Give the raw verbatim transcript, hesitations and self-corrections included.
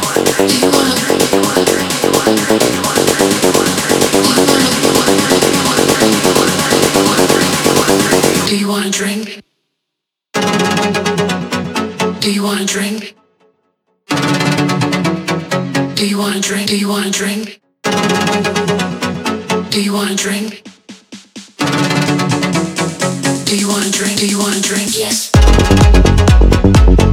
Do you want a drink? Do you want a drink? Do you want a drink? Do you want a drink? Do you want a drink? Do you want a drink? Do you want a drink? Yes.